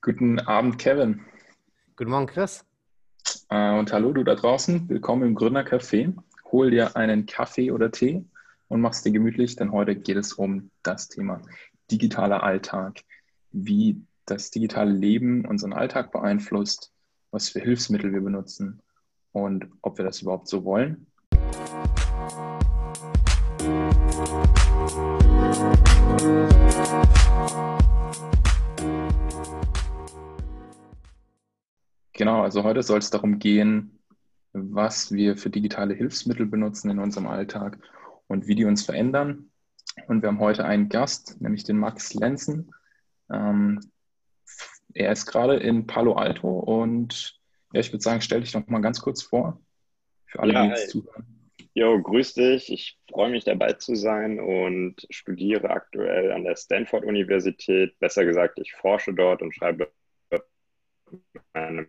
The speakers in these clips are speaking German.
Guten Abend, Kevin. Guten Morgen, Chris. Und hallo, du da draußen. Willkommen im Gründercafé. Hol dir einen Kaffee oder Tee und mach's dir gemütlich, denn heute geht es um das Thema digitaler Alltag, wie das digitale Leben unseren Alltag beeinflusst, was für Hilfsmittel wir benutzen und ob wir das überhaupt so wollen. Genau, also heute soll es darum gehen, was wir für digitale Hilfsmittel benutzen in unserem Alltag und wie die uns verändern. Und wir haben heute einen Gast, nämlich den Max Lenzen. Ähm, Er ist gerade in Palo Alto und ja, ich würde sagen, stell dich doch mal ganz kurz vor, für alle, die Ja, jetzt hi. zuhören. Jo, grüß dich. Ich freue mich dabei zu sein und studiere aktuell an der Stanford-Universität. Besser gesagt, ich forsche dort und schreibe meine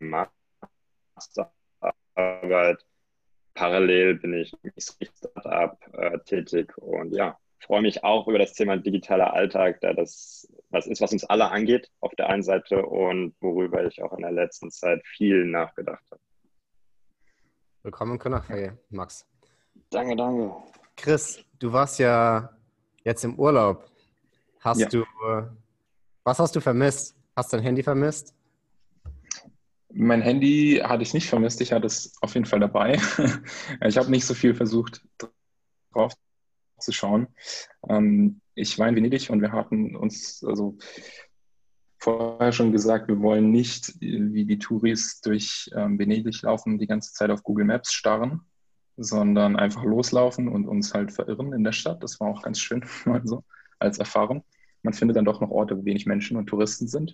Masterarbeit. Parallel bin ich im Startup tätig und ja, freue mich auch über das Thema digitaler Alltag, da das was ist, was uns alle angeht auf der einen Seite und worüber ich auch in der letzten Zeit viel nachgedacht habe. Willkommen im Gründercafé, Max. Danke, danke. Chris, du warst ja jetzt im Urlaub. Ja, Was hast du vermisst? Hast du dein Handy vermisst? mein Handy hatte ich nicht vermisst, ich hatte es auf jeden Fall dabei. Ich habe nicht so viel versucht, drauf zu schauen. Ich war in Venedig und wir hatten uns also vorher schon gesagt, wir wollen nicht wie die Touris durch Venedig laufen, die ganze Zeit auf Google Maps starren, sondern einfach loslaufen und uns halt verirren in der Stadt. Das war auch ganz schön, mal so als Erfahrung. Man findet dann doch noch Orte, wo wenig Menschen und Touristen sind.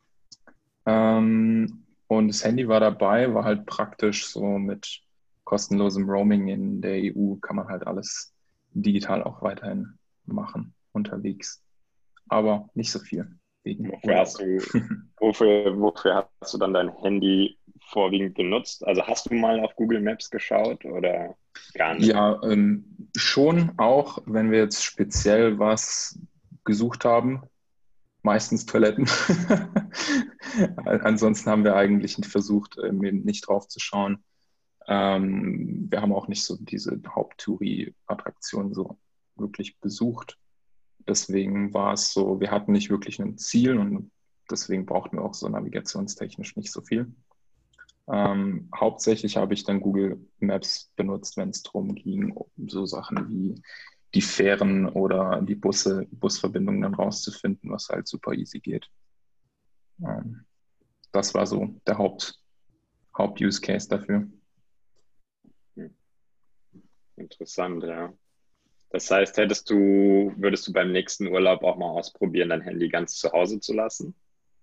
Und das Handy war dabei, war halt praktisch so mit kostenlosem Roaming in der EU kann man halt alles digital auch weiterhin machen, unterwegs. Aber nicht so viel wegen Wofür Urlaub. hast du, wofür hast du dann dein Handy vorwiegend genutzt? Also hast du mal auf Google Maps geschaut oder gar nicht? Ja, schon auch, wenn wir jetzt speziell was gesucht haben, meistens Toiletten. Ansonsten haben wir eigentlich versucht, eben nicht drauf zu schauen. Wir haben auch nicht so diese Haupttouri-Attraktionen so wirklich besucht. Deswegen war es so, wir hatten nicht wirklich ein Ziel und deswegen brauchten wir auch so navigationstechnisch nicht so viel. Hauptsächlich habe ich dann Google Maps benutzt, wenn es darum ging, um so Sachen wie die Fähren oder die Busverbindungen dann rauszufinden, was halt super easy geht. Ähm, Das war so der Haupt-Use-Case dafür. Hm, interessant, ja. Das heißt, würdest du beim nächsten Urlaub auch mal ausprobieren, dein Handy ganz zu Hause zu lassen?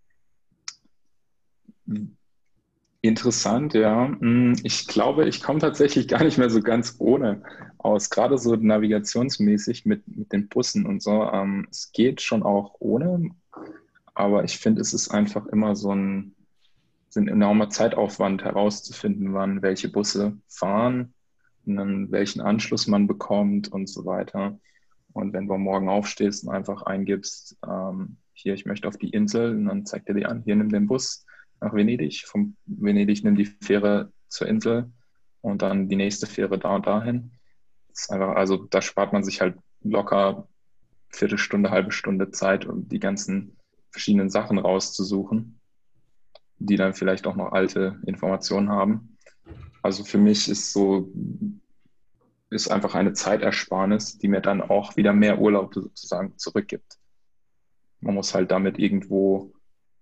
Interessant, ja. Ich glaube, ich komme tatsächlich gar nicht mehr so ganz ohne aus. Gerade so navigationsmäßig mit den Bussen und so. Es geht schon auch ohne, aber ich finde, es ist einfach immer so ein enormer Zeitaufwand herauszufinden, wann welche Busse fahren und dann welchen Anschluss man bekommt und so weiter. Und wenn du morgen aufstehst und einfach eingibst, hier, ich möchte auf die Insel, und dann zeigt er dir an, hier nimm den Bus nach Venedig. Von Venedig nimm die Fähre zur Insel und dann die nächste Fähre da und dahin. Das ist einfach, also da spart man sich halt locker Viertelstunde, halbe Stunde Zeit, um die ganzen verschiedenen Sachen rauszusuchen, die dann vielleicht auch noch alte Informationen haben. Also für mich ist einfach eine Zeitersparnis, die mir dann auch wieder mehr Urlaub sozusagen zurückgibt. Man muss halt damit irgendwo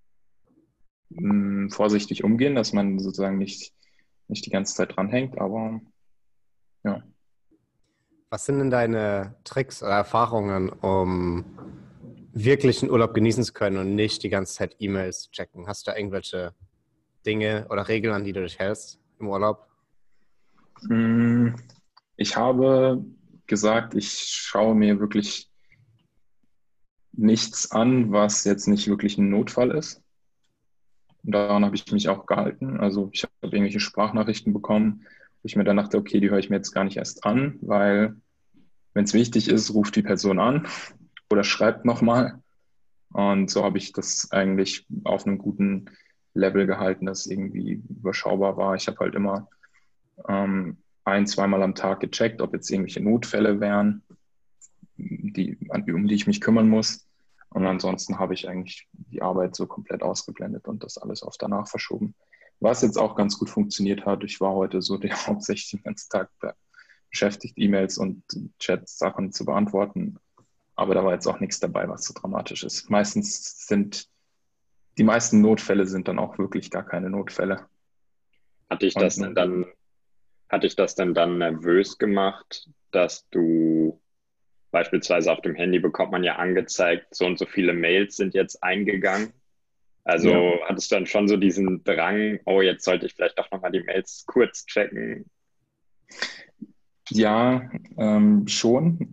vorsichtig umgehen, dass man sozusagen nicht die ganze Zeit dranhängt, aber ja. Was sind denn deine Tricks oder Erfahrungen, um wirklich einen Urlaub genießen zu können und nicht die ganze Zeit E-Mails checken? Hast du da irgendwelche Dinge oder Regeln, an die du dich hältst im Urlaub? Mm, Ich habe gesagt, ich schaue mir wirklich nichts an, was jetzt nicht wirklich ein Notfall ist. Und daran habe ich mich auch gehalten. Also ich habe irgendwelche Sprachnachrichten bekommen, wo ich mir dann dachte, okay, die höre ich mir jetzt gar nicht erst an, weil wenn es wichtig ist, ruft die Person an oder schreibt nochmal. Und so habe ich das eigentlich auf einem guten Level gehalten, das irgendwie überschaubar war. Ich habe halt immer ein-, zweimal am Tag gecheckt, ob jetzt irgendwelche Notfälle wären, um die ich mich kümmern muss. Und ansonsten habe ich eigentlich die Arbeit so komplett ausgeblendet und das alles auf danach verschoben. Was jetzt auch ganz gut funktioniert hat. Ich war heute so hauptsächlich den ganzen Tag beschäftigt, E-Mails und Chat-Sachen zu beantworten. Aber da war jetzt auch nichts dabei, was so dramatisch ist. Die meisten Notfälle sind dann auch wirklich gar keine Notfälle. Hat dich das denn dann nervös gemacht, dass du beispielsweise auf dem Handy bekommt man ja angezeigt, so und so viele Mails sind jetzt eingegangen. Also hattest du dann schon so diesen Drang, oh, jetzt sollte ich vielleicht doch nochmal die Mails kurz checken? Ja, schon.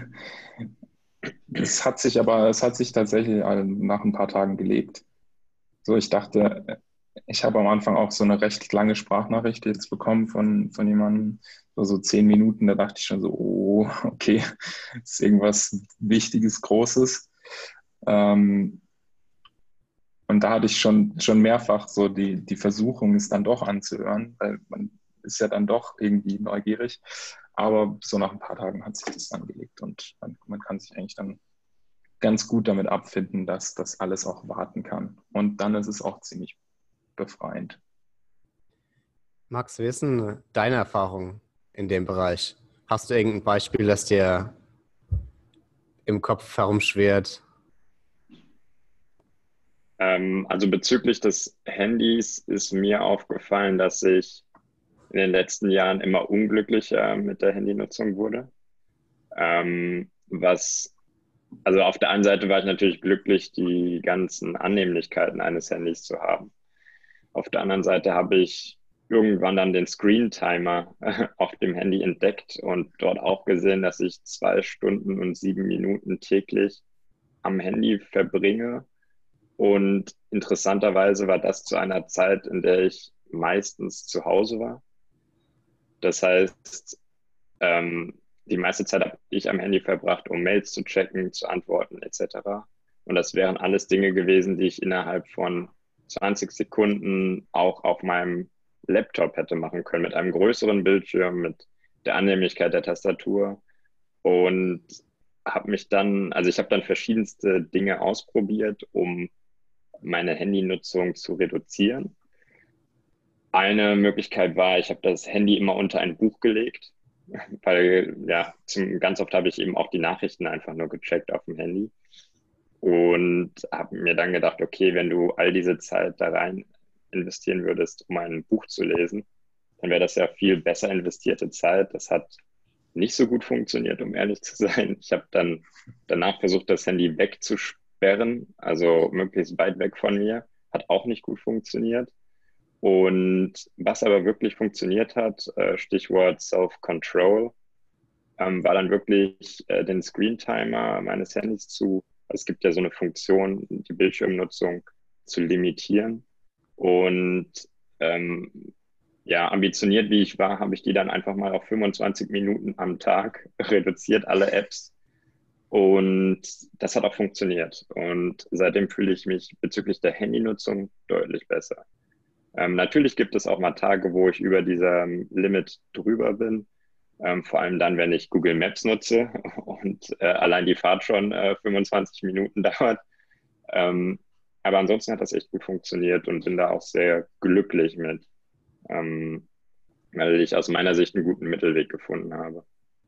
Es hat sich tatsächlich nach ein paar Tagen gelegt. So, ich dachte, ich habe am Anfang auch so eine recht lange Sprachnachricht jetzt bekommen von jemandem, so 10 Minuten. Da dachte ich schon so, oh, okay, ist irgendwas Wichtiges, Großes. Und da hatte ich schon mehrfach so die Versuchung, es dann doch anzuhören, weil man ist ja dann doch irgendwie neugierig. Aber so nach ein paar Tagen hat sich das dann gelegt und man kann sich eigentlich dann ganz gut damit abfinden, dass das alles auch warten kann. Und dann ist es auch ziemlich befreiend. Max, wie ist denn deine Erfahrung in dem Bereich? Hast du irgendein Beispiel, das dir im Kopf herumschwirrt? Also bezüglich des Handys ist mir aufgefallen, dass ich in den letzten Jahren immer unglücklicher mit der Handynutzung wurde. Also auf der einen Seite war ich natürlich glücklich, die ganzen Annehmlichkeiten eines Handys zu haben. Auf der anderen Seite habe ich irgendwann dann den Screen-Timer auf dem Handy entdeckt und dort auch gesehen, dass ich 2 Stunden und 7 Minuten täglich am Handy verbringe. Und interessanterweise war das zu einer Zeit, in der ich meistens zu Hause war. Das heißt, die meiste Zeit habe ich am Handy verbracht, um Mails zu checken, zu antworten etc. Und das wären alles Dinge gewesen, die ich innerhalb von 20 Sekunden auch auf meinem Laptop hätte machen können, mit einem größeren Bildschirm, mit der Annehmlichkeit der Tastatur. Und ich habe dann verschiedenste Dinge ausprobiert, um meine Handynutzung zu reduzieren. Eine Möglichkeit war, ich habe das Handy immer unter ein Buch gelegt, weil ja, ganz oft habe ich eben auch die Nachrichten einfach nur gecheckt auf dem Handy und habe mir dann gedacht, okay, wenn du all diese Zeit da rein investieren würdest, um ein Buch zu lesen, dann wäre das ja viel besser investierte Zeit. Das hat nicht so gut funktioniert, um ehrlich zu sein. Ich habe dann danach versucht, das Handy wegzusperren, also möglichst weit weg von mir. Hat auch nicht gut funktioniert. Und was aber wirklich funktioniert hat, Stichwort Self-Control, war dann wirklich den Screen-Timer meines Handys es gibt ja so eine Funktion, die Bildschirmnutzung zu limitieren. Und ja, ambitioniert wie ich war, habe ich die dann einfach mal auf 25 Minuten am Tag reduziert, alle Apps. Und das hat auch funktioniert. Und seitdem fühle ich mich bezüglich der Handynutzung deutlich besser. Natürlich gibt es auch mal Tage, wo ich über dieser Limit drüber bin. Vor allem dann, wenn ich Google Maps nutze und allein die Fahrt schon 25 Minuten dauert. Aber ansonsten hat das echt gut funktioniert und bin da auch sehr glücklich mit, weil ich aus meiner Sicht einen guten Mittelweg gefunden habe.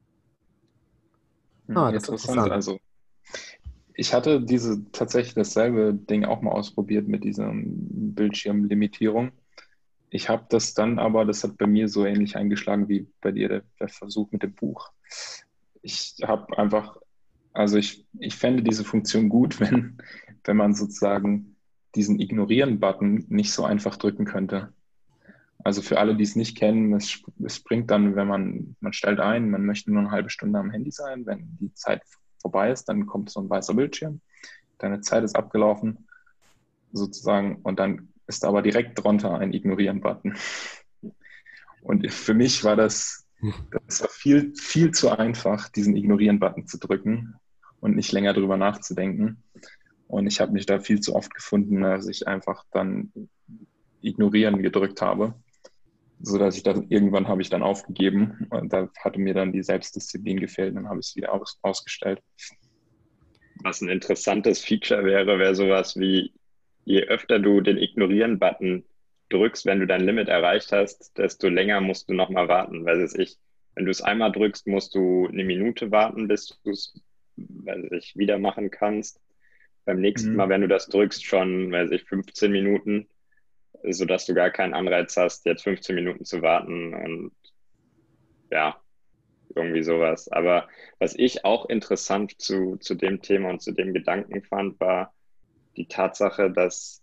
Das ist interessant. Also ich hatte tatsächlich dasselbe Ding auch mal ausprobiert mit dieser Bildschirmlimitierung. Ich habe das dann aber, das hat bei mir so ähnlich eingeschlagen wie bei dir der Versuch mit dem Buch. Ich habe einfach, also ich fände diese Funktion gut, wenn man sozusagen diesen Ignorieren-Button nicht so einfach drücken könnte. Also für alle, die es nicht kennen, es springt dann, wenn man stellt ein, man möchte nur eine halbe Stunde am Handy sein. Wenn die Zeit vorbei ist, dann kommt so ein weißer Bildschirm. Deine Zeit ist abgelaufen, sozusagen, und dann ist aber direkt drunter ein Ignorieren-Button. Und für mich war das war viel, viel zu einfach, diesen Ignorieren-Button zu drücken und nicht länger drüber nachzudenken. Und ich habe mich da viel zu oft gefunden, dass ich einfach dann ignorieren gedrückt habe, sodass ich dann irgendwann habe ich dann aufgegeben. Und da hatte mir dann die Selbstdisziplin gefehlt, dann habe ich es wieder ausgestellt. Was ein interessantes Feature wäre sowas wie, je öfter du den Ignorieren-Button drückst, wenn du dein Limit erreicht hast, desto länger musst du nochmal warten. Weiß ich, wenn du es einmal drückst, musst du eine Minute warten, bis du es, wieder machen kannst. Beim nächsten Mal, wenn du das drückst, schon, 15 Minuten, sodass du gar keinen Anreiz hast, jetzt 15 Minuten zu warten und ja, irgendwie sowas. Aber was ich auch interessant zu dem Thema und zu dem Gedanken fand, war die Tatsache, dass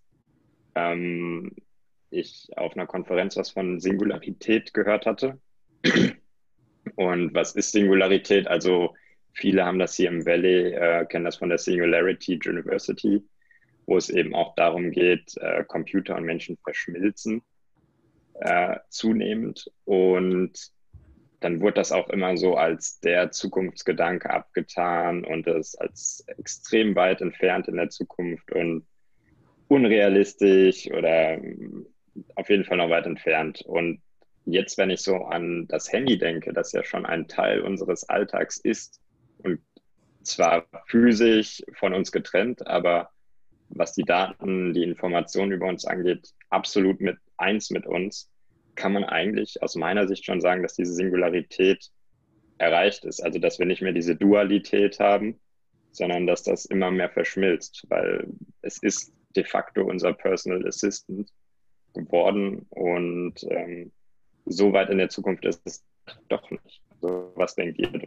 ich auf einer Konferenz was von Singularität gehört hatte. Und was ist Singularität? Also viele haben das hier im Valley, kennen das von der Singularity University, wo es eben auch darum geht, Computer und Menschen verschmilzen zunehmend. Und dann wurde das auch immer so als der Zukunftsgedanke abgetan und das als extrem weit entfernt in der Zukunft und unrealistisch oder auf jeden Fall noch weit entfernt. Und jetzt, wenn ich so an das Handy denke, das ja schon ein Teil unseres Alltags ist und zwar physisch von uns getrennt, aber was die Daten, die Informationen über uns angeht, absolut mit eins mit uns, kann man eigentlich aus meiner Sicht schon sagen, dass diese Singularität erreicht ist. Also, dass wir nicht mehr diese Dualität haben, sondern dass das immer mehr verschmilzt, weil es ist de facto unser Personal Assistant geworden und so weit in der Zukunft ist es doch nicht. Also, was denkt ihr?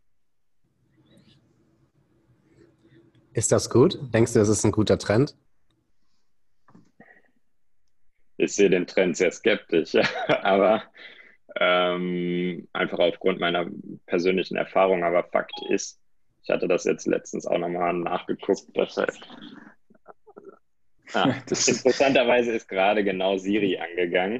Ist das gut? Denkst du, das ist ein guter Trend? Ich sehe den Trend sehr skeptisch, aber einfach aufgrund meiner persönlichen Erfahrung. Aber Fakt ist, ich hatte das jetzt letztens auch nochmal nachgeguckt, dass interessanterweise ist gerade genau Siri angegangen.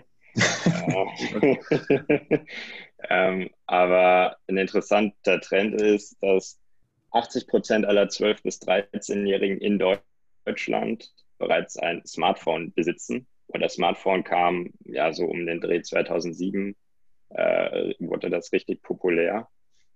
Aber ein interessanter Trend ist, dass 80% aller 12- bis 13-Jährigen in Deutschland bereits ein Smartphone besitzen. Und das Smartphone kam ja so um den Dreh 2007, wurde das richtig populär.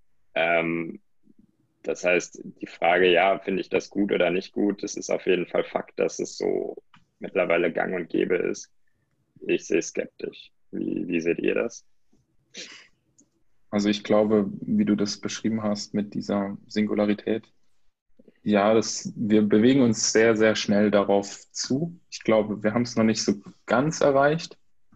Das heißt, die Frage, ja, finde ich das gut oder nicht gut, es ist auf jeden Fall Fakt, dass es so mittlerweile gang und gäbe ist. Ich sehe es skeptisch. Wie seht ihr das? Also ich glaube, wie du das beschrieben hast mit dieser Singularität, ja, wir bewegen uns sehr, sehr schnell darauf zu. Ich glaube, wir haben es noch nicht so ganz erreicht.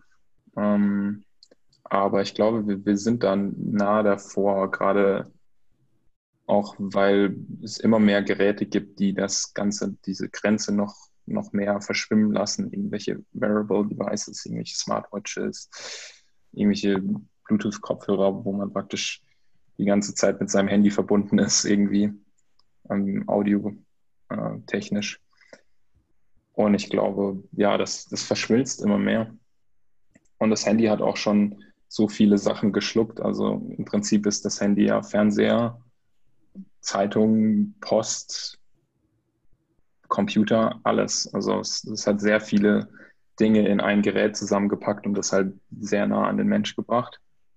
Aber ich glaube, wir sind dann nahe davor, gerade auch, weil es immer mehr Geräte gibt, die diese Grenze noch mehr verschwimmen lassen. Irgendwelche Wearable Devices, irgendwelche Smartwatches, irgendwelche Bluetooth-Kopfhörer, wo man praktisch die ganze Zeit mit seinem Handy verbunden ist, irgendwie audio-technisch. Und ich glaube, ja, das verschmilzt immer mehr. Und das Handy hat auch schon so viele Sachen geschluckt. Also im Prinzip ist das Handy ja Fernseher, Zeitung, Post, Computer, alles. Also es hat sehr viele Dinge in ein Gerät zusammengepackt und das halt sehr nah an den Mensch gebracht.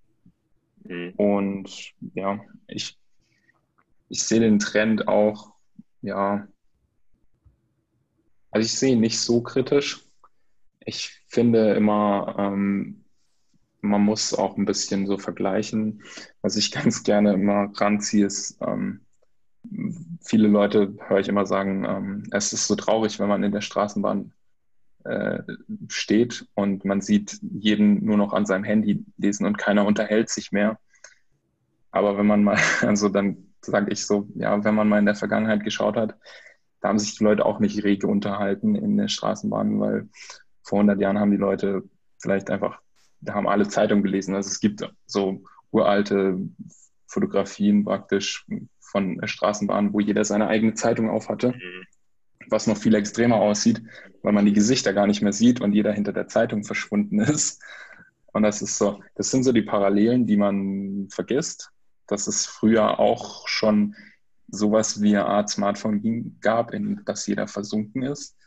Und ja, ich sehe den Trend auch, ja, also ich sehe ihn nicht so kritisch. Ich finde immer, man muss auch ein bisschen so vergleichen. Was ich ganz gerne immer ranziehe, ist, viele Leute, höre ich immer sagen, es ist so traurig, wenn man in der Straßenbahn steht und man sieht jeden nur noch an seinem Handy lesen und keiner unterhält sich mehr. Aber wenn man mal, also dann sage ich so, ja, wenn man mal in der Vergangenheit geschaut hat, da haben sich die Leute auch nicht rege unterhalten in der Straßenbahn, weil vor 100 Jahren haben die Leute vielleicht einfach, da haben alle Zeitungen gelesen. Also es gibt so uralte Fotografien praktisch von der Straßenbahn, wo jeder seine eigene Zeitung auf hatte, was noch viel extremer aussieht, weil man die Gesichter gar nicht mehr sieht und jeder hinter der Zeitung verschwunden ist. Und das sind so die Parallelen, die man vergisst, dass es früher auch schon sowas wie eine Art Smartphone gab, in das jeder versunken ist.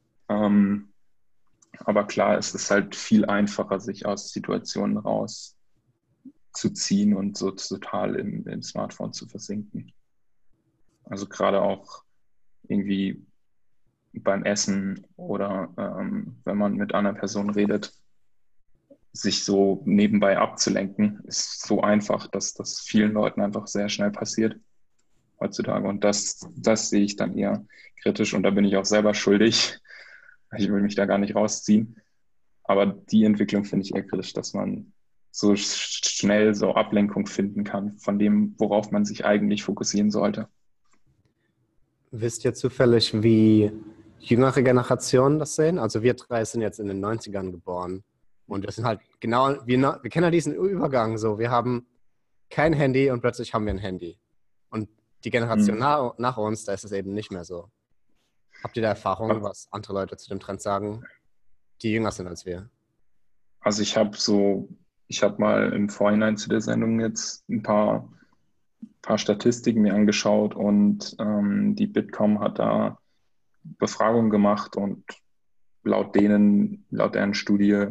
Aber klar, es ist halt viel einfacher, sich aus Situationen rauszuziehen und so total im Smartphone zu versinken. Also gerade auch irgendwie beim Essen oder wenn man mit einer Person redet, sich so nebenbei abzulenken, ist so einfach, dass das vielen Leuten einfach sehr schnell passiert heutzutage. Und das sehe ich dann eher kritisch und da bin ich auch selber schuldig. Ich will mich da gar nicht rausziehen. Aber die Entwicklung finde ich eher kritisch, dass man so schnell so Ablenkung finden kann von dem, worauf man sich eigentlich fokussieren sollte. Wisst ihr zufällig, wie jüngere Generationen das sehen? Also wir drei sind jetzt in den 90ern geboren und wir sind halt genau, wir kennen ja diesen Übergang so. Wir haben kein Handy und plötzlich haben wir ein Handy. Und die Generation nach uns, da ist es eben nicht mehr so. Habt ihr da Erfahrungen, was andere Leute zu dem Trend sagen, die jünger sind als wir? Also ich habe mal im Vorhinein zu der Sendung jetzt ein paar Statistiken mir angeschaut und die Bitkom hat da Befragungen gemacht und laut deren Studie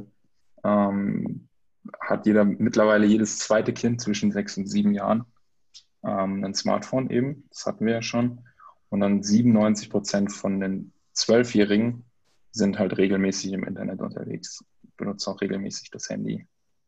hat mittlerweile jedes zweite Kind zwischen 6 und 7 Jahren ein Smartphone eben. Das hatten wir ja schon. Und dann 97% von den 12-Jährigen sind halt regelmäßig im Internet unterwegs, benutzen auch regelmäßig das Handy.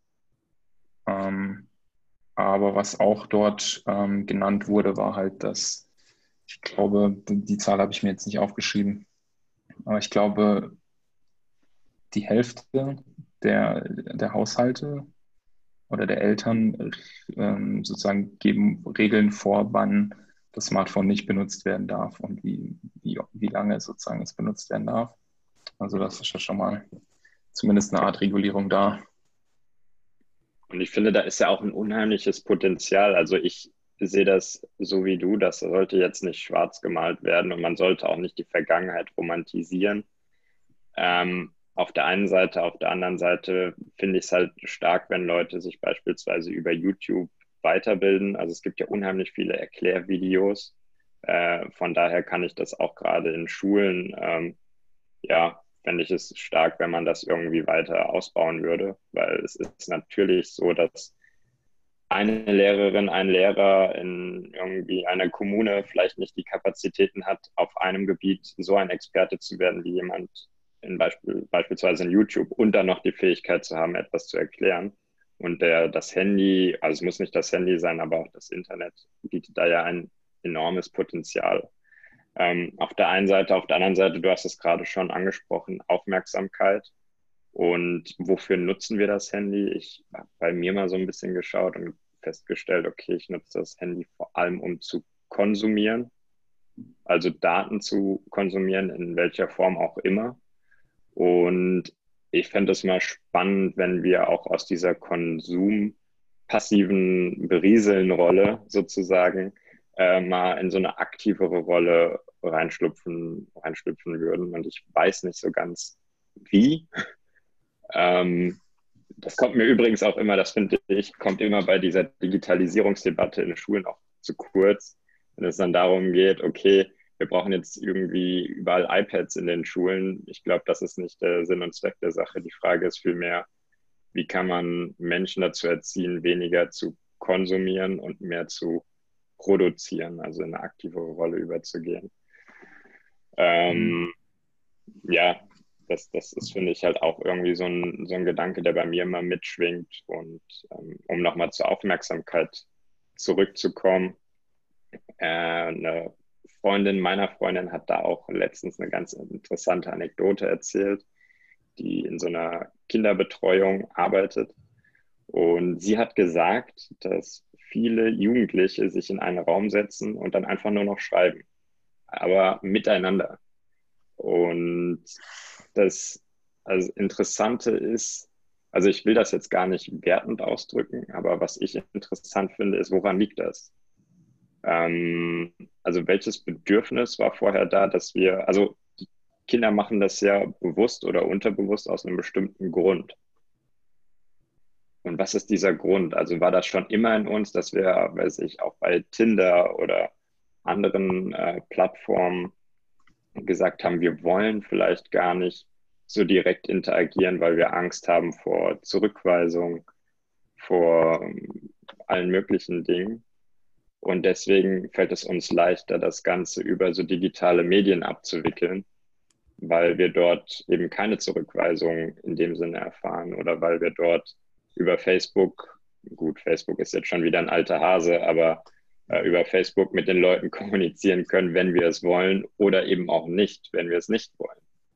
Aber was auch dort genannt wurde, war halt, dass ich glaube, die Zahl habe ich mir jetzt nicht aufgeschrieben, aber ich glaube, die Hälfte der Haushalte oder der Eltern sozusagen geben Regeln vor, wann das Smartphone nicht benutzt werden darf und wie lange sozusagen es benutzt werden darf. Also das ist ja schon mal zumindest eine Art Regulierung da. Und ich finde, da ist ja auch ein unheimliches Potenzial. Also ich sehe das so wie du, das sollte jetzt nicht schwarz gemalt werden und man sollte auch nicht die Vergangenheit romantisieren. Auf der einen Seite, auf der anderen Seite finde ich es halt stark, wenn Leute sich beispielsweise über YouTube weiterbilden. Also es gibt ja unheimlich viele Erklärvideos. Von daher kann ich das auch gerade in Schulen, ja, fände ich es stark, wenn man das irgendwie weiter ausbauen würde, weil es ist natürlich so, dass eine Lehrerin, ein Lehrer in irgendwie einer Kommune vielleicht nicht die Kapazitäten hat, auf einem Gebiet so ein Experte zu werden wie jemand beispielsweise in YouTube und dann noch die Fähigkeit zu haben, etwas zu erklären. Und das Handy, also es muss nicht das Handy sein, aber auch das Internet bietet da ja ein enormes Potenzial. Auf der einen Seite, auf der anderen Seite, du hast es gerade schon angesprochen, Aufmerksamkeit. Und wofür nutzen wir das Handy? Ich habe bei mir mal so ein bisschen geschaut und festgestellt, okay, ich nutze das Handy vor allem, um zu konsumieren, also Daten zu konsumieren, in welcher Form auch immer. Und ich fände es mal spannend, wenn wir auch aus dieser konsumpassiven Berieseln-Rolle sozusagen mal in so eine aktivere Rolle reinschlüpfen würden. Und ich weiß nicht so ganz wie. Das kommt mir übrigens auch immer, das finde ich, kommt immer bei dieser Digitalisierungsdebatte in Schulen auch zu kurz, wenn es dann darum geht, okay, wir brauchen jetzt irgendwie überall iPads in den Schulen. Ich glaube, das ist nicht der Sinn und Zweck der Sache. Die Frage ist vielmehr, wie kann man Menschen dazu erziehen, weniger zu konsumieren und mehr zu produzieren, also in eine aktivere Rolle überzugehen. Ja, das ist, finde ich, halt auch irgendwie so ein Gedanke, der bei mir immer mitschwingt. Und um nochmal zur Aufmerksamkeit zurückzukommen, eine Freundin meiner Freundin hat da auch letztens eine ganz interessante Anekdote erzählt, die in so einer Kinderbetreuung arbeitet. Und sie hat gesagt, dass viele Jugendliche sich in einen Raum setzen und dann einfach nur noch schreiben, aber miteinander. Und das Interessante ist, also ich will das jetzt gar nicht wertend ausdrücken, aber was ich interessant finde, ist, woran liegt das? Also welches Bedürfnis war vorher da, also die Kinder machen das ja bewusst oder unterbewusst aus einem bestimmten Grund. Und was ist dieser Grund? Also war das schon immer in uns, dass wir, weiß ich, auch bei Tinder oder anderen Plattformen gesagt haben, wir wollen vielleicht gar nicht so direkt interagieren, weil wir Angst haben vor Zurückweisung, vor allen möglichen Dingen. Und deswegen fällt es uns leichter, das Ganze über so digitale Medien abzuwickeln, weil wir dort eben keine Zurückweisung in dem Sinne erfahren oder weil wir dort über Facebook, gut, Facebook ist jetzt schon wieder ein alter Hase, aber über Facebook mit den Leuten kommunizieren können, wenn wir es wollen oder eben auch nicht, wenn wir es nicht wollen.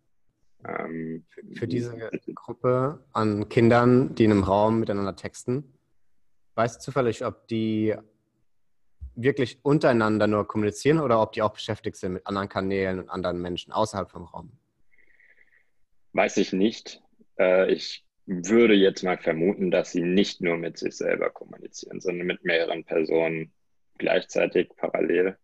Für diese Gruppe an Kindern, die in einem Raum miteinander texten, weißt du zufällig, ob die wirklich untereinander nur kommunizieren oder ob die auch beschäftigt sind mit anderen Kanälen und anderen Menschen außerhalb vom Raum? Weiß ich nicht. Ich würde jetzt mal vermuten, dass sie nicht nur mit sich selber kommunizieren, sondern mit mehreren Personen gleichzeitig, parallel.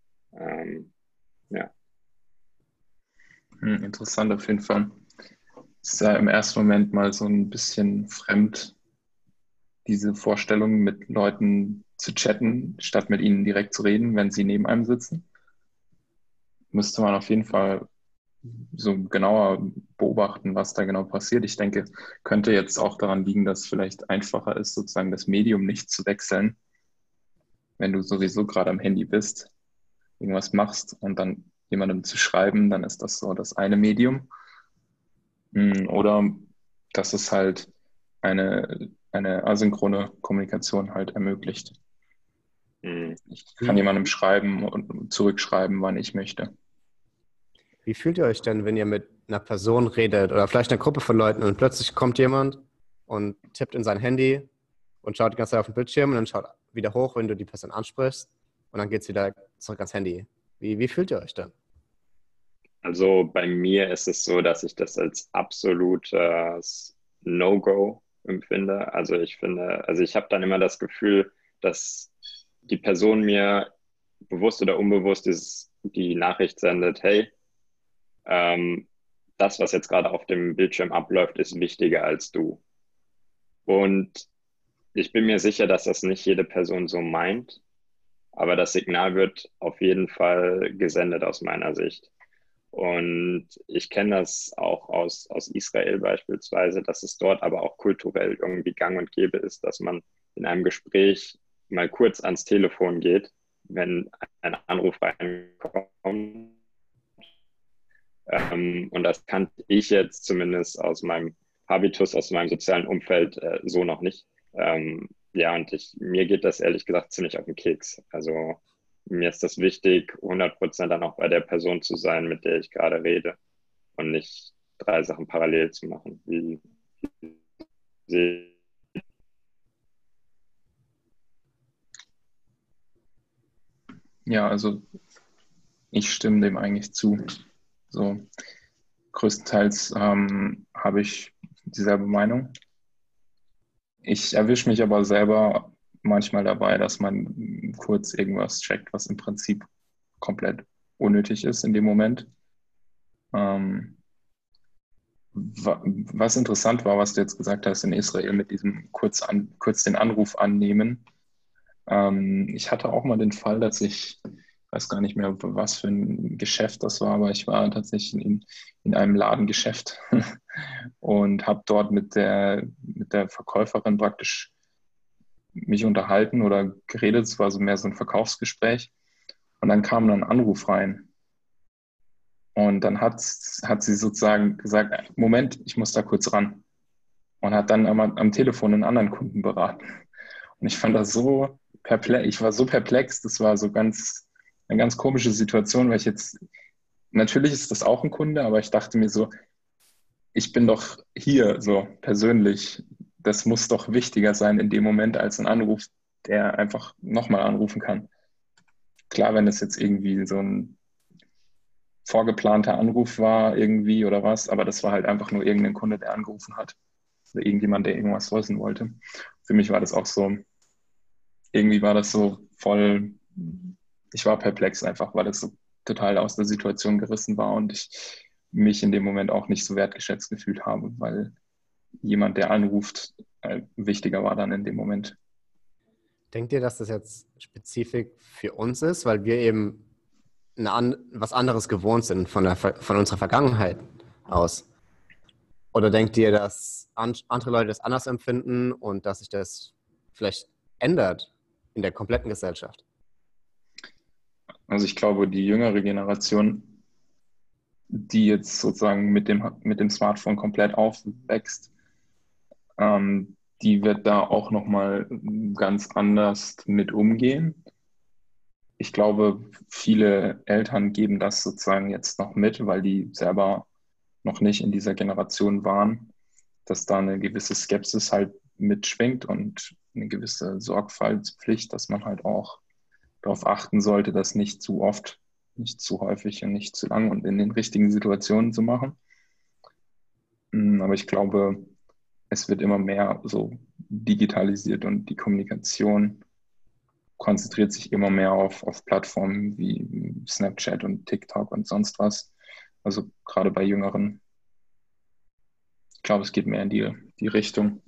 Ja. Interessant auf jeden Fall. Ist ja im ersten Moment mal so ein bisschen fremd, diese Vorstellung, mit Leuten zu chatten, statt mit ihnen direkt zu reden, wenn sie neben einem sitzen. Müsste man auf jeden Fall so genauer beobachten, was da genau passiert. Ich denke, könnte jetzt auch daran liegen, dass es vielleicht einfacher ist, sozusagen das Medium nicht zu wechseln, wenn du sowieso gerade am Handy bist, irgendwas machst und dann jemandem zu schreiben, dann ist das so das eine Medium. Oder dass es halt eine asynchrone Kommunikation halt ermöglicht. Ich kann jemandem schreiben und zurückschreiben, wann ich möchte. Wie fühlt ihr euch denn, wenn ihr mit einer Person redet oder vielleicht einer Gruppe von Leuten und plötzlich kommt jemand und tippt in sein Handy und schaut die ganze Zeit auf den Bildschirm und dann schaut wieder hoch, wenn du die Person ansprichst und dann geht es wieder zurück ans Handy. Wie fühlt ihr euch dann? Also bei mir ist es so, dass ich das als absolutes No-Go empfinde. Also ich finde, also ich habe dann immer das Gefühl, dass die Person mir bewusst oder unbewusst die Nachricht sendet, hey, das, was jetzt gerade auf dem Bildschirm abläuft, ist wichtiger als du. Und ich bin mir sicher, dass das nicht jede Person so meint, aber das Signal wird auf jeden Fall gesendet aus meiner Sicht. Und ich kenne das auch aus Israel beispielsweise, dass es dort aber auch kulturell irgendwie gang und gäbe ist, dass man in einem Gespräch mal kurz ans Telefon geht, wenn ein Anruf reinkommt. Und das kannte ich jetzt zumindest aus meinem Habitus, aus meinem sozialen Umfeld so noch nicht. Ja, und mir geht das ehrlich gesagt ziemlich auf den Keks. Also mir ist das wichtig, 100% dann auch bei der Person zu sein, mit der ich gerade rede und nicht 3 Sachen parallel zu machen. Ja, also ich stimme dem eigentlich zu. So größtenteils habe ich dieselbe Meinung. Ich erwische mich aber selber manchmal dabei, dass man kurz irgendwas checkt, was im Prinzip komplett unnötig ist in dem Moment. Was interessant war, was du jetzt gesagt hast in Israel mit diesem kurz den Anruf annehmen. Ich hatte auch mal den Fall, dass ich weiß gar nicht mehr, was für ein Geschäft das war, aber ich war tatsächlich in einem Ladengeschäft und habe dort mit der Verkäuferin praktisch mich unterhalten oder geredet. Es war so mehr so ein Verkaufsgespräch. Und dann kam dann ein Anruf rein. Und dann hat sie sozusagen gesagt, Moment, ich muss da kurz ran. Und hat dann am Telefon einen anderen Kunden beraten. Und ich fand das so perplex, ich war so perplex, das war so eine ganz komische Situation, weil ich jetzt, natürlich ist das auch ein Kunde, aber ich dachte mir so, ich bin doch hier so persönlich, das muss doch wichtiger sein in dem Moment als ein Anruf, der einfach nochmal anrufen kann. Klar, wenn es jetzt irgendwie so ein vorgeplanter Anruf war irgendwie oder was, aber das war halt einfach nur irgendein Kunde, der angerufen hat. Oder irgendjemand, der irgendwas wissen wollte. Für mich war das auch so, irgendwie war das so voll, ich war perplex einfach, weil das so total aus der Situation gerissen war und ich mich in dem Moment auch nicht so wertgeschätzt gefühlt habe, weil jemand, der anruft, wichtiger war dann in dem Moment. Denkt ihr, dass das jetzt spezifisch für uns ist, weil wir eben was anderes gewohnt sind von unserer Vergangenheit aus? Oder denkt ihr, dass andere Leute das anders empfinden und dass sich das vielleicht ändert in der kompletten Gesellschaft? Also ich glaube, die jüngere Generation, die jetzt sozusagen mit dem Smartphone komplett aufwächst, die wird da auch nochmal ganz anders mit umgehen. Ich glaube, viele Eltern geben das sozusagen jetzt noch mit, weil die selber noch nicht in dieser Generation waren, dass da eine gewisse Skepsis halt mitschwingt und eine gewisse Sorgfaltspflicht, dass man halt auch darauf achten sollte, das nicht zu oft, nicht zu häufig und nicht zu lang und in den richtigen Situationen zu machen. Aber ich glaube, es wird immer mehr so digitalisiert und die Kommunikation konzentriert sich immer mehr auf Plattformen wie Snapchat und TikTok und sonst was. Also gerade bei Jüngeren. Ich glaube, es geht mehr in die Richtung.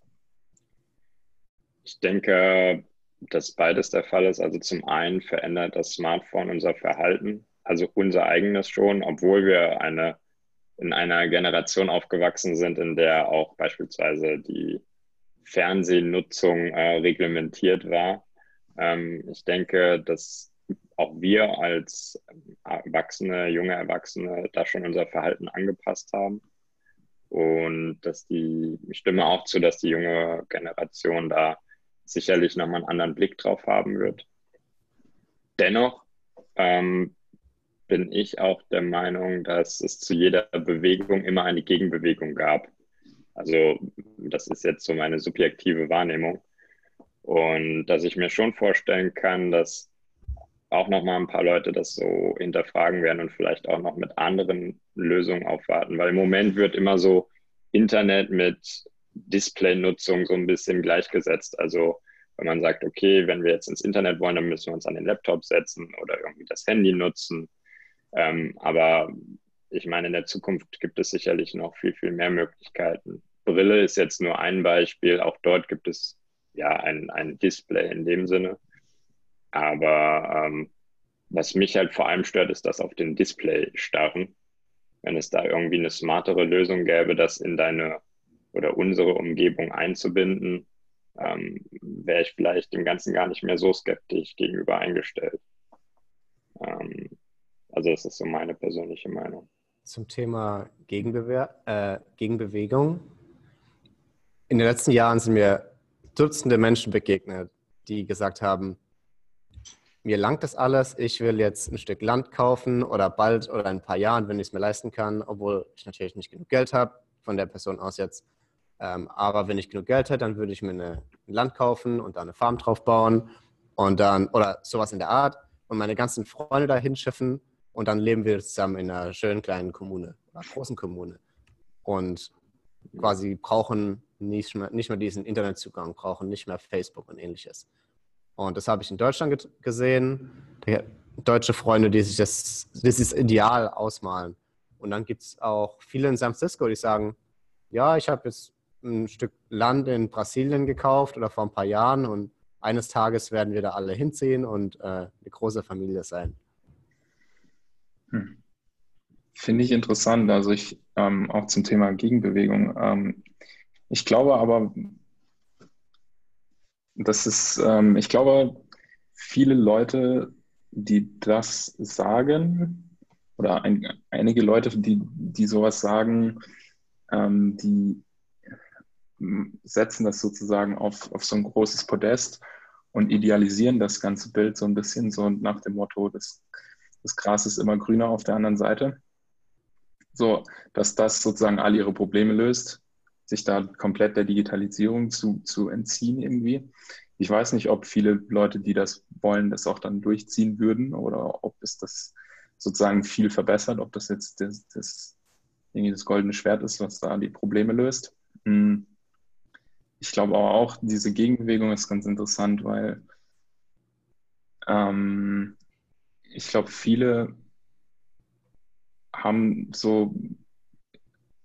Ich denke, dass beides der Fall ist. Also zum einen verändert das Smartphone unser Verhalten, also unser eigenes schon, obwohl wir in einer Generation aufgewachsen sind, in der auch beispielsweise die Fernsehnutzung reglementiert war. Ich denke, dass auch wir als Erwachsene, junge Erwachsene, da schon unser Verhalten angepasst haben. Und ich stimme auch zu, dass die junge Generation da sicherlich nochmal einen anderen Blick drauf haben wird. Dennoch bin ich auch der Meinung, dass es zu jeder Bewegung immer eine Gegenbewegung gab. Also das ist jetzt so meine subjektive Wahrnehmung. Und dass ich mir schon vorstellen kann, dass auch nochmal ein paar Leute das so hinterfragen werden und vielleicht auch noch mit anderen Lösungen aufwarten. Weil im Moment wird immer so Internet mit Display-Nutzung so ein bisschen gleichgesetzt. Also wenn man sagt, okay, wenn wir jetzt ins Internet wollen, dann müssen wir uns an den Laptop setzen oder irgendwie das Handy nutzen. Aber ich meine, in der Zukunft gibt es sicherlich noch viel, viel mehr Möglichkeiten. Brille ist jetzt nur ein Beispiel. Auch dort gibt es ja ein Display in dem Sinne. Aber was mich halt vor allem stört, ist das auf den Display starren. Wenn es da irgendwie eine smartere Lösung gäbe, das in deine oder unsere Umgebung einzubinden, wäre ich vielleicht dem Ganzen gar nicht mehr so skeptisch gegenüber eingestellt. Also das ist so meine persönliche Meinung. Zum Thema Gegenbewegung. In den letzten Jahren sind mir Dutzende Menschen begegnet, die gesagt haben, mir langt das alles, ich will jetzt ein Stück Land kaufen oder bald oder in ein paar Jahren, wenn ich es mir leisten kann, obwohl ich natürlich nicht genug Geld habe, von der Person aus jetzt. Aber wenn ich genug Geld hätte, dann würde ich mir ein Land kaufen und da eine Farm drauf bauen und dann, oder sowas in der Art, und meine ganzen Freunde da hinschiffen und dann leben wir zusammen in einer schönen kleinen Kommune oder großen Kommune und quasi brauchen nicht mehr diesen Internetzugang, brauchen nicht mehr Facebook und ähnliches. Und das habe ich in Deutschland gesehen. Deutsche Freunde, die sich dieses Ideal ausmalen. Und dann gibt es auch viele in San Francisco, die sagen, ja, ich habe jetzt ein Stück Land in Brasilien gekauft oder vor ein paar Jahren und eines Tages werden wir da alle hinziehen und eine große Familie sein. Finde ich interessant. Also ich auch zum Thema Gegenbewegung. Ich glaube aber, ich glaube, viele Leute, die das sagen, oder einige Leute, die sowas sagen, die setzen das sozusagen auf so ein großes Podest und idealisieren das ganze Bild so ein bisschen so nach dem Motto, das Gras ist immer grüner auf der anderen Seite. So, dass das sozusagen all ihre Probleme löst, sich da komplett der Digitalisierung zu entziehen irgendwie. Ich weiß nicht, ob viele Leute, die das wollen, das auch dann durchziehen würden oder ob es das sozusagen viel verbessert, ob das jetzt irgendwie das goldene Schwert ist, was da die Probleme löst. Ich glaube aber auch, diese Gegenbewegung ist ganz interessant, weil ich glaube, viele haben so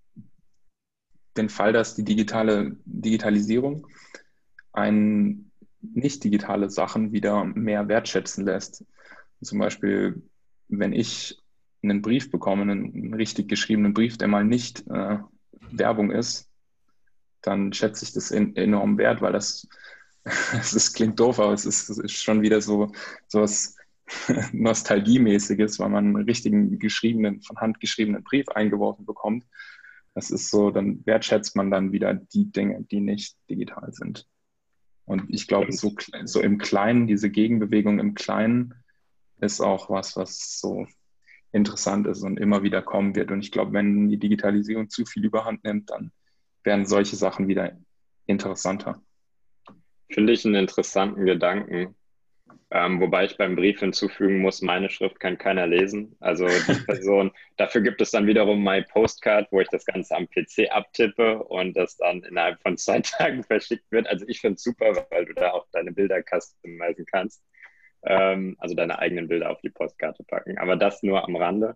den Fall, dass die Digitalisierung einen nicht digitale Sachen wieder mehr wertschätzen lässt. Zum Beispiel, wenn ich einen Brief bekomme, einen richtig geschriebenen Brief, der mal nicht Werbung ist, dann schätze ich das enorm wert, weil das klingt doof, aber es ist schon wieder so was Nostalgiemäßiges, weil man einen richtigen geschriebenen, von Hand geschriebenen Brief eingeworfen bekommt. Das ist so, dann wertschätzt man dann wieder die Dinge, die nicht digital sind. Und ich glaube, so im Kleinen, diese Gegenbewegung im Kleinen ist auch was so interessant ist und immer wieder kommen wird. Und ich glaube, wenn die Digitalisierung zu viel überhand nimmt, dann werden solche Sachen wieder interessanter. Finde ich einen interessanten Gedanken. Wobei ich beim Brief hinzufügen muss, meine Schrift kann keiner lesen. Also die Person, dafür gibt es dann wiederum My Postcard, wo ich das Ganze am PC abtippe und das dann innerhalb von 2 Tagen verschickt wird. Also ich finde es super, weil du da auch deine Bilder customizen kannst. Also deine eigenen Bilder auf die Postkarte packen. Aber das nur am Rande.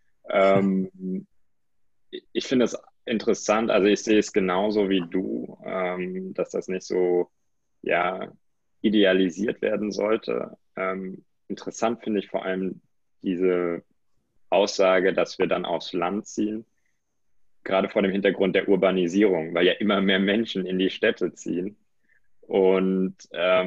Ich finde es interessant, also ich sehe es genauso wie du, dass das nicht so, ja, idealisiert werden sollte. Interessant finde ich vor allem diese Aussage, dass wir dann aufs Land ziehen, gerade vor dem Hintergrund der Urbanisierung, weil ja immer mehr Menschen in die Städte ziehen. Und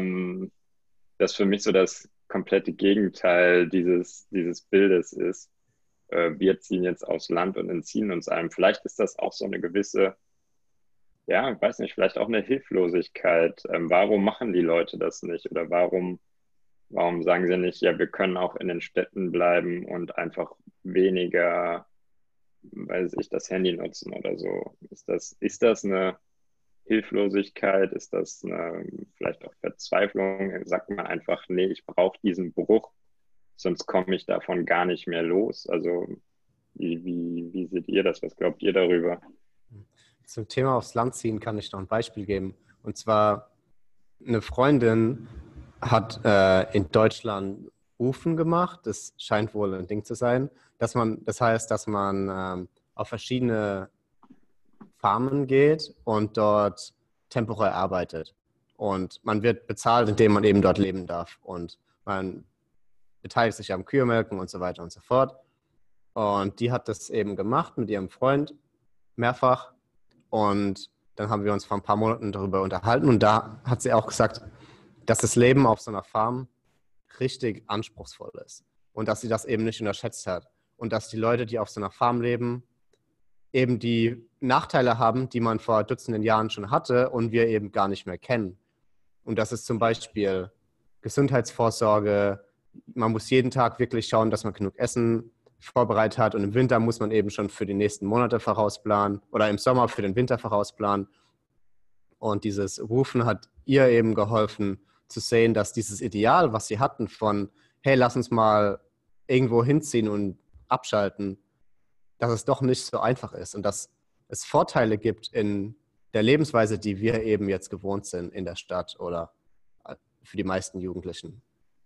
das für mich so das komplette Gegenteil dieses Bildes ist. Wir ziehen jetzt aufs Land und entziehen uns einem. Vielleicht ist das auch so eine gewisse, ja, ich weiß nicht, vielleicht auch eine Hilflosigkeit. Warum machen die Leute das nicht? Oder warum sagen sie nicht, ja, wir können auch in den Städten bleiben und einfach weniger, weiß ich, das Handy nutzen oder so? Ist das eine Hilflosigkeit? Ist das vielleicht auch Verzweiflung? Sagt man einfach, nee, ich brauche diesen Bruch, sonst komme ich davon gar nicht mehr los. Also wie seht ihr das? Was glaubt ihr darüber? Zum Thema aufs Land ziehen kann ich noch ein Beispiel geben. Und zwar eine Freundin hat in Deutschland Rufen gemacht. Das scheint wohl ein Ding zu sein. Das heißt, dass man auf verschiedene Farmen geht und dort temporär arbeitet. Und man wird bezahlt, indem man eben dort leben darf. Und man beteiligt sich am Kühemelken und so weiter und so fort. Und die hat das eben gemacht mit ihrem Freund mehrfach. Und dann haben wir uns vor ein paar Monaten darüber unterhalten. Und da hat sie auch gesagt, dass das Leben auf so einer Farm richtig anspruchsvoll ist. Und dass sie das eben nicht unterschätzt hat. Und dass die Leute, die auf so einer Farm leben, eben die Nachteile haben, die man vor Dutzenden Jahren schon hatte und wir eben gar nicht mehr kennen. Und das ist zum Beispiel Gesundheitsvorsorge. Man muss jeden Tag wirklich schauen, dass man genug Essen vorbereitet hat. Und im Winter muss man eben schon für die nächsten Monate vorausplanen oder im Sommer für den Winter vorausplanen. Und dieses Rufen hat ihr eben geholfen zu sehen, dass dieses Ideal, was sie hatten von, hey, lass uns mal irgendwo hinziehen und abschalten, dass es doch nicht so einfach ist und dass es Vorteile gibt in der Lebensweise, die wir eben jetzt gewohnt sind in der Stadt oder für die meisten Jugendlichen.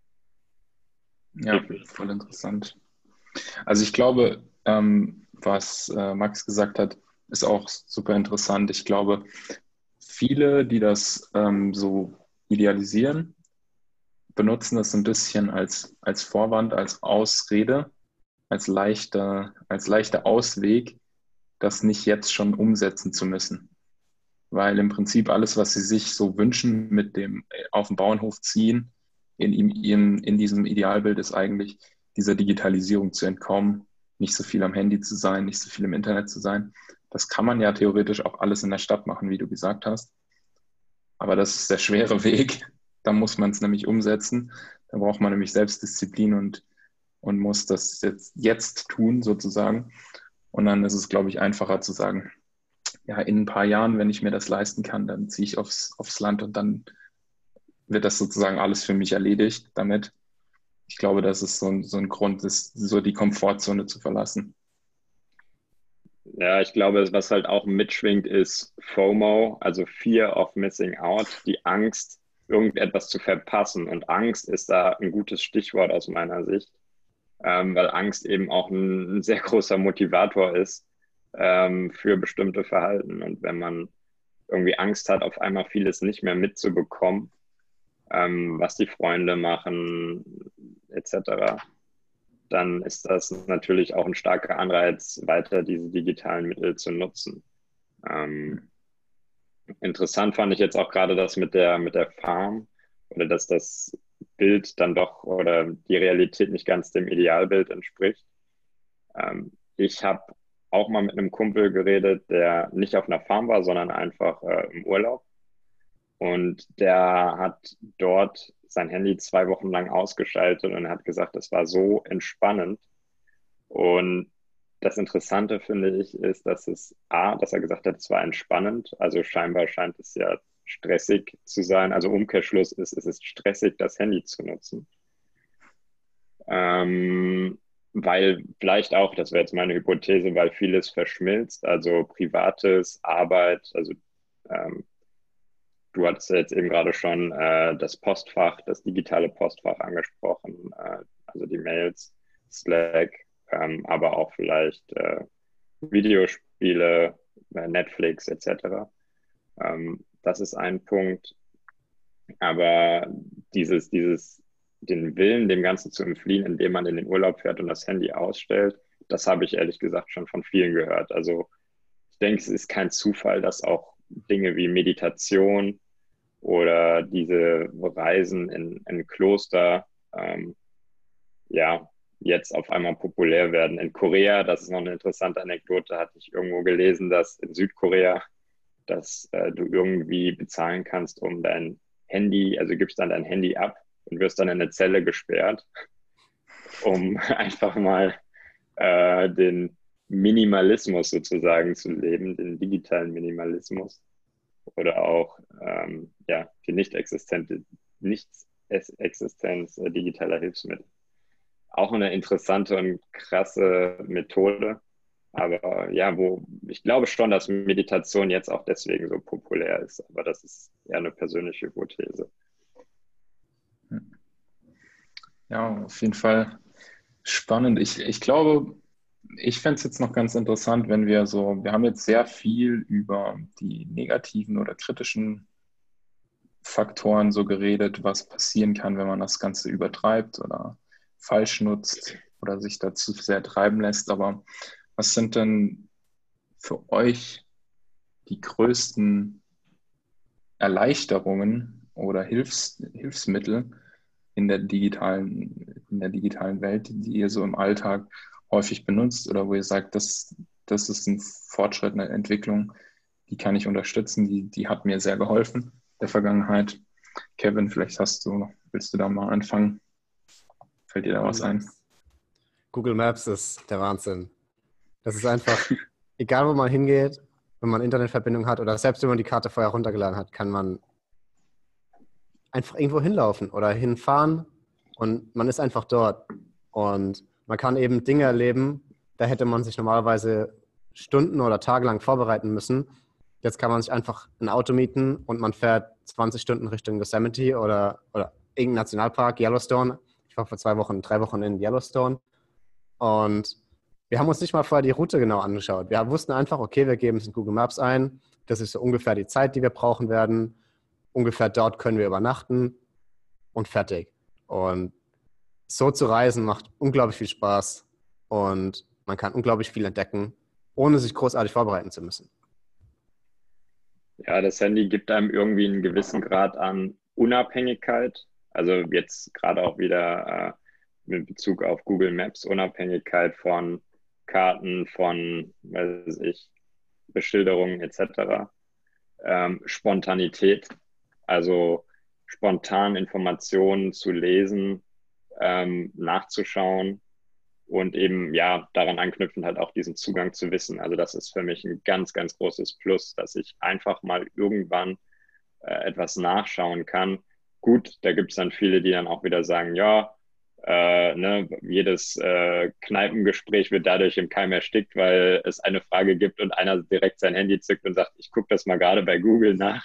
Ja, voll interessant. Also ich glaube, was Max gesagt hat, ist auch super interessant. Ich glaube, viele, die das so idealisieren, benutzen das ein bisschen als Vorwand, als Ausrede, als leichter Ausweg, das nicht jetzt schon umsetzen zu müssen. Weil im Prinzip alles, was sie sich so wünschen mit dem auf den Bauernhof ziehen, in diesem Idealbild ist eigentlich dieser Digitalisierung zu entkommen, nicht so viel am Handy zu sein, nicht so viel im Internet zu sein. Das kann man ja theoretisch auch alles in der Stadt machen, wie du gesagt hast. Aber das ist der schwere Weg. Da muss man es nämlich umsetzen. Da braucht man nämlich Selbstdisziplin und muss das jetzt tun, sozusagen. Und dann ist es, glaube ich, einfacher zu sagen, ja, in ein paar Jahren, wenn ich mir das leisten kann, dann ziehe ich aufs Land und dann wird das sozusagen alles für mich erledigt damit. Ich glaube, das ist so ein Grund, ist so die Komfortzone zu verlassen. Ja, ich glaube, was halt auch mitschwingt, ist FOMO, also Fear of Missing Out, die Angst, irgendetwas zu verpassen. Und Angst ist da ein gutes Stichwort aus meiner Sicht, weil Angst eben auch ein sehr großer Motivator ist für bestimmte Verhalten. Und wenn man irgendwie Angst hat, auf einmal vieles nicht mehr mitzubekommen, was die Freunde machen, etc., dann ist das natürlich auch ein starker Anreiz, weiter diese digitalen Mittel zu nutzen. Interessant fand ich jetzt auch gerade das mit der Farm oder dass das Bild dann doch oder die Realität nicht ganz dem Idealbild entspricht. Ich habe auch mal mit einem Kumpel geredet, der nicht auf einer Farm war, sondern einfach im Urlaub. Und der hat dort sein Handy 2 Wochen lang ausgeschaltet und hat gesagt, das war so entspannend. Und das Interessante finde ich ist, dass er gesagt hat, es war entspannend. Also scheinbar scheint es ja stressig zu sein. Also Umkehrschluss ist, es ist stressig, das Handy zu nutzen. Weil vielleicht auch, das wäre jetzt meine Hypothese, weil vieles verschmilzt, also Privates, Arbeit, also du hattest ja jetzt eben gerade schon das Postfach, das digitale Postfach angesprochen, also die Mails, Slack, aber auch vielleicht Videospiele, Netflix etc. Das ist ein Punkt. Aber den Willen, dem Ganzen zu entfliehen, indem man in den Urlaub fährt und das Handy ausstellt, das habe ich ehrlich gesagt schon von vielen gehört. Also ich denke, es ist kein Zufall, dass auch Dinge wie Meditation oder diese Reisen in Kloster ja jetzt auf einmal populär werden. In Korea, das ist noch eine interessante Anekdote, hatte ich irgendwo gelesen, dass in Südkorea, dass du irgendwie bezahlen kannst, um dein Handy, also gibst dann dein Handy ab und wirst dann in eine Zelle gesperrt, um einfach mal den Minimalismus sozusagen zu leben, den digitalen Minimalismus oder auch ja, die Nicht-Existenz digitaler Hilfsmittel. Auch eine interessante und krasse Methode. Aber ja, wo ich glaube schon, dass Meditation jetzt auch deswegen so populär ist. Aber das ist eher eine persönliche Hypothese. Ja, auf jeden Fall spannend. Ich glaube, ich fände es jetzt noch ganz interessant, wenn wir haben jetzt sehr viel über die negativen oder kritischen Faktoren so geredet, was passieren kann, wenn man das Ganze übertreibt oder falsch nutzt oder sich dazu sehr treiben lässt. Aber was sind denn für euch die größten Erleichterungen oder Hilfsmittel in der digitalen Welt, die ihr so im Alltag häufig benutzt oder wo ihr sagt, das ist ein Fortschritt, eine Entwicklung, die kann ich unterstützen, die hat mir sehr geholfen in der Vergangenheit. Kevin, vielleicht willst du da mal anfangen? Fällt dir da was ein? Google Maps ist der Wahnsinn. Das ist einfach, egal wo man hingeht, wenn man Internetverbindung hat oder selbst wenn man die Karte vorher runtergeladen hat, kann man einfach irgendwo hinlaufen oder hinfahren und man ist einfach dort. Und man kann eben Dinge erleben, da hätte man sich normalerweise Stunden oder tagelang vorbereiten müssen. Jetzt kann man sich einfach ein Auto mieten und man fährt 20 Stunden Richtung Yosemite oder irgendein Nationalpark, Yellowstone. Ich war vor 3 Wochen in Yellowstone und wir haben uns nicht mal vorher die Route genau angeschaut. Wir wussten einfach, okay, wir geben es in Google Maps ein. Das ist so ungefähr die Zeit, die wir brauchen werden. Ungefähr dort können wir übernachten und fertig. Und so zu reisen macht unglaublich viel Spaß und man kann unglaublich viel entdecken, ohne sich großartig vorbereiten zu müssen. Ja, das Handy gibt einem irgendwie einen gewissen Grad an Unabhängigkeit. Also jetzt gerade auch wieder mit Bezug auf Google Maps, Unabhängigkeit von Karten, von, weiß ich, Beschilderungen etc. Spontanität, also spontan Informationen zu lesen, nachzuschauen und eben ja daran anknüpfend halt auch diesen Zugang zu wissen. Also das ist für mich ein ganz, ganz großes Plus, dass ich einfach mal irgendwann etwas nachschauen kann. Gut, da gibt es dann viele, die dann auch wieder sagen, ja, jedes Kneipengespräch wird dadurch im Keim erstickt, weil es eine Frage gibt und einer direkt sein Handy zückt und sagt, ich gucke das mal gerade bei Google nach.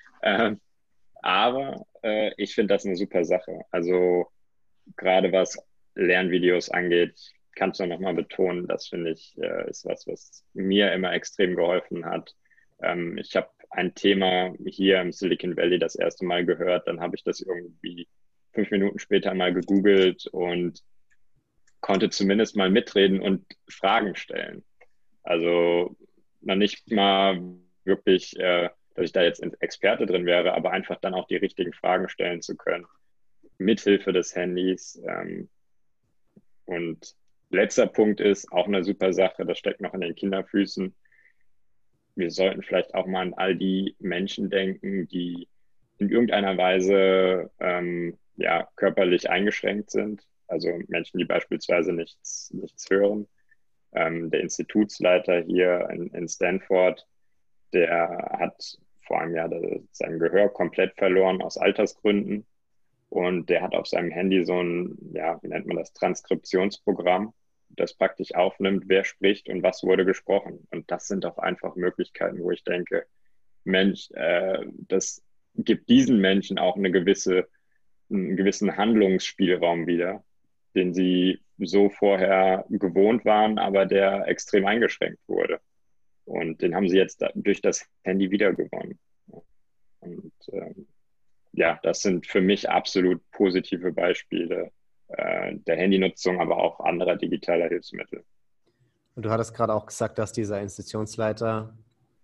Aber ich finde das eine super Sache. Also gerade was Lernvideos angeht, kannst du nochmal betonen, das finde ich ist was mir immer extrem geholfen hat. Ich habe ein Thema hier im Silicon Valley das erste Mal gehört, dann habe ich das irgendwie 5 Minuten später mal gegoogelt und konnte zumindest mal mitreden und Fragen stellen. Also noch nicht mal wirklich, dass ich da jetzt Experte drin wäre, aber einfach dann auch die richtigen Fragen stellen zu können, mithilfe des Handys. Und letzter Punkt ist auch eine super Sache, das steckt noch in den Kinderfüßen. Wir sollten vielleicht auch mal an all die Menschen denken, die in irgendeiner Weise ja, körperlich eingeschränkt sind. Also Menschen, die beispielsweise nichts hören. Der Institutsleiter hier in Stanford, der hat vor einem Jahr sein Gehör komplett verloren aus Altersgründen. Und der hat auf seinem Handy so ein, ja, wie nennt man das, Transkriptionsprogramm, das praktisch aufnimmt, wer spricht und was wurde gesprochen. Und das sind doch einfach Möglichkeiten, wo ich denke, Mensch, das gibt diesen Menschen auch einen gewissen Handlungsspielraum wieder, den sie so vorher gewohnt waren, aber der extrem eingeschränkt wurde. Und den haben sie jetzt durch das Handy wiedergewonnen. Und ja, das sind für mich absolut positive Beispiele der Handynutzung, aber auch anderer digitaler Hilfsmittel. Und du hattest gerade auch gesagt, dass dieser Institutionsleiter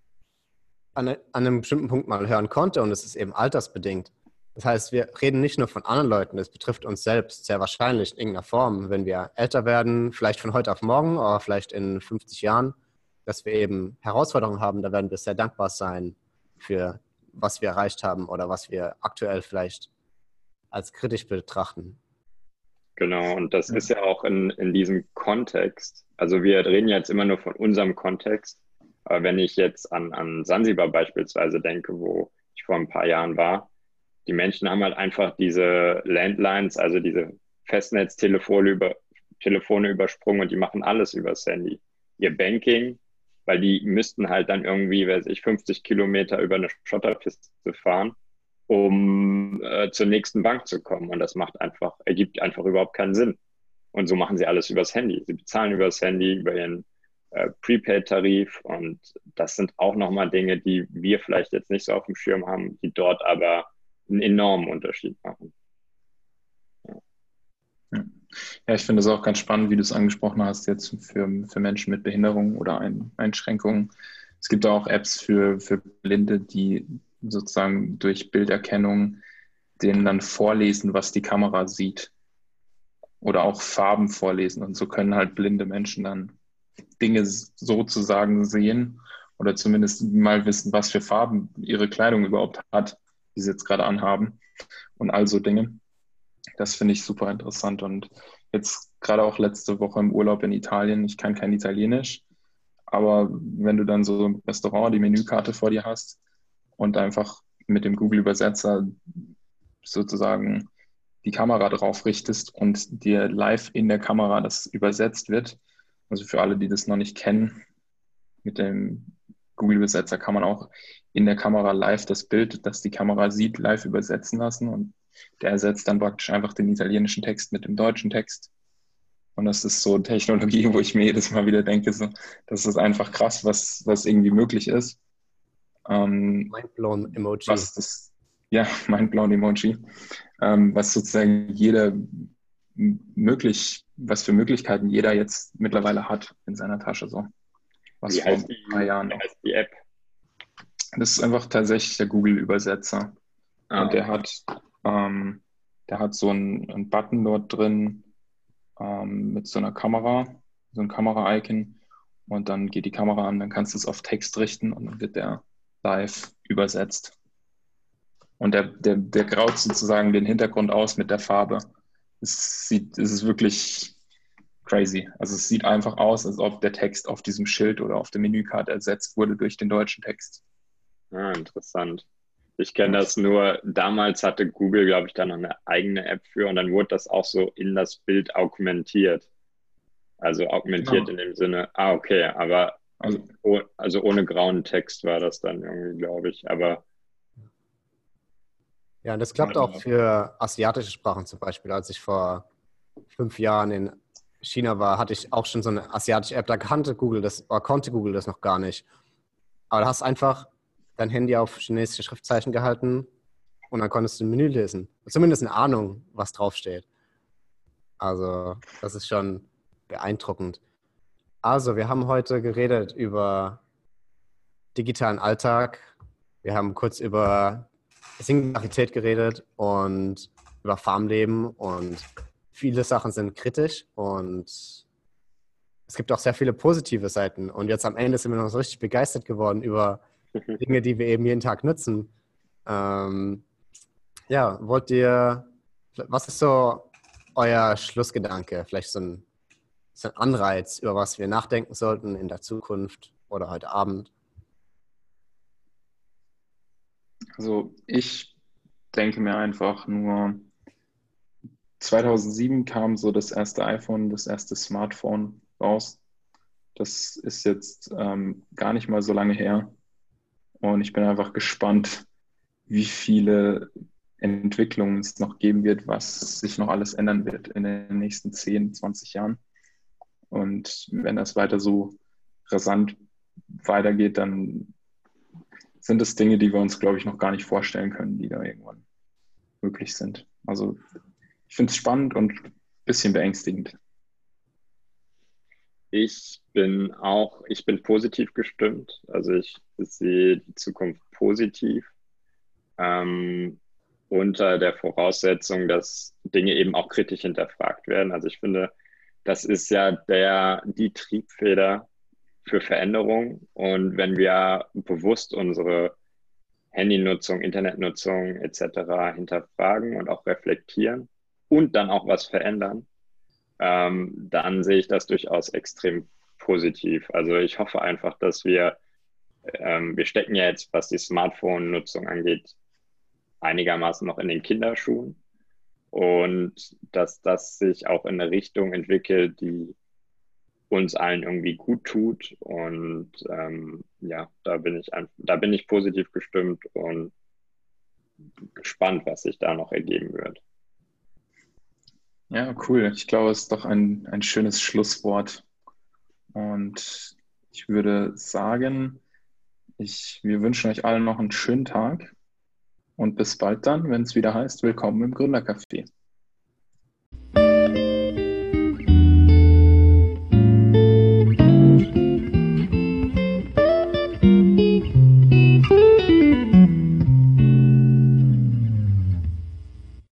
an einem bestimmten Punkt mal hören konnte und es ist eben altersbedingt. Das heißt, wir reden nicht nur von anderen Leuten, es betrifft uns selbst sehr wahrscheinlich in irgendeiner Form, wenn wir älter werden, vielleicht von heute auf morgen oder vielleicht in 50 Jahren, dass wir eben Herausforderungen haben, da werden wir sehr dankbar sein für was wir erreicht haben oder was wir aktuell vielleicht als kritisch betrachten. Genau, und das ist ja auch in diesem Kontext, also wir reden jetzt immer nur von unserem Kontext, aber wenn ich jetzt an Sansibar beispielsweise denke, wo ich vor ein paar Jahren war, die Menschen haben halt einfach diese Landlines, also diese Festnetztelefone übersprungen und die machen alles übers Handy. Ihr Banking, weil die müssten halt dann irgendwie, 50 Kilometer über eine Schotterpiste fahren, um zur nächsten Bank zu kommen. Und das ergibt einfach überhaupt keinen Sinn. Und so machen sie alles übers Handy. Sie bezahlen übers Handy, über ihren Prepaid-Tarif. Und das sind auch nochmal Dinge, die wir vielleicht jetzt nicht so auf dem Schirm haben, die dort aber einen enormen Unterschied machen. Ja, ich finde es auch ganz spannend, wie du es angesprochen hast, jetzt für Menschen mit Behinderung oder Einschränkungen. Es gibt auch Apps für Blinde, die sozusagen durch Bilderkennung denen dann vorlesen, was die Kamera sieht. Oder auch Farben vorlesen. Und so können halt blinde Menschen dann Dinge sozusagen sehen oder zumindest mal wissen, was für Farben ihre Kleidung überhaupt hat, die sie jetzt gerade anhaben und all so Dinge. Das finde ich super interessant. Und jetzt gerade auch letzte Woche im Urlaub in Italien, ich kann kein Italienisch, aber wenn du dann so im Restaurant die Menükarte vor dir hast und einfach mit dem Google-Übersetzer sozusagen die Kamera drauf richtest und dir live in der Kamera das übersetzt wird, also für alle, die das noch nicht kennen, mit dem Google-Übersetzer kann man auch in der Kamera live das Bild, das die Kamera sieht, live übersetzen lassen und der ersetzt dann praktisch einfach den italienischen Text mit dem deutschen Text. Und das ist so Technologie, wo ich mir jedes Mal wieder denke, so, das ist einfach krass, was irgendwie möglich ist. Mindblown Emoji. Mindblown Emoji. Was sozusagen was für Möglichkeiten jeder jetzt mittlerweile hat in seiner Tasche. So. Wie heißt die App? Das ist einfach tatsächlich der Google-Übersetzer. Und der hat so einen Button dort drin mit so einer Kamera, so ein Kamera-Icon. Und dann geht die Kamera an, dann kannst du es auf Text richten und dann wird der live übersetzt. Und der graut sozusagen den Hintergrund aus mit der Farbe. Es ist wirklich crazy. Also es sieht einfach aus, als ob der Text auf diesem Schild oder auf der Menükarte ersetzt wurde durch den deutschen Text. Interessant. Ich kenne das nur, damals hatte Google, glaube ich, da noch eine eigene App für und dann wurde das auch so in das Bild augmentiert. Also augmentiert in dem Sinne, okay, aber also ohne grauen Text war das dann irgendwie, glaube ich, aber ja, und das klappt auch für asiatische Sprachen zum Beispiel. Als ich vor 5 Jahren in China war, hatte ich auch schon so eine asiatische App, da konnte Google das noch gar nicht. Aber da hast einfach dein Handy auf chinesische Schriftzeichen gehalten und dann konntest du ein Menü lesen. Zumindest eine Ahnung, was draufsteht. Also das ist schon beeindruckend. Also wir haben heute geredet über digitalen Alltag. Wir haben kurz über Singularität geredet und über Farmleben und viele Sachen sind kritisch und es gibt auch sehr viele positive Seiten. Und jetzt am Ende sind wir noch so richtig begeistert geworden über Dinge, die wir eben jeden Tag nutzen. Ja, was ist so euer Schlussgedanke? Vielleicht so ein Anreiz, über was wir nachdenken sollten in der Zukunft oder heute Abend? Also ich denke mir einfach nur, 2007 kam so das erste iPhone, das erste Smartphone raus. Das ist jetzt gar nicht mal so lange her. Und ich bin einfach gespannt, wie viele Entwicklungen es noch geben wird, was sich noch alles ändern wird in den nächsten 10, 20 Jahren. Und wenn das weiter so rasant weitergeht, dann sind es Dinge, die wir uns, glaube ich, noch gar nicht vorstellen können, die da irgendwann möglich sind. Also ich finde es spannend und ein bisschen beängstigend. Ich bin positiv gestimmt. Also ich sehe die Zukunft positiv, unter der Voraussetzung, dass Dinge eben auch kritisch hinterfragt werden. Also ich finde, das ist ja die Triebfeder für Veränderung. Und wenn wir bewusst unsere Handynutzung, Internetnutzung etc. hinterfragen und auch reflektieren und dann auch was verändern, dann sehe ich das durchaus extrem positiv. Also ich hoffe einfach, dass wir stecken ja jetzt, was die Smartphone-Nutzung angeht, einigermaßen noch in den Kinderschuhen und dass das sich auch in eine Richtung entwickelt, die uns allen irgendwie gut tut. Und ja, da bin ich positiv gestimmt und gespannt, was sich da noch ergeben wird. Ja, cool. Ich glaube, es ist doch ein schönes Schlusswort. Und ich würde sagen, wir wünschen euch allen noch einen schönen Tag und bis bald dann, wenn es wieder heißt, willkommen im Gründercafé.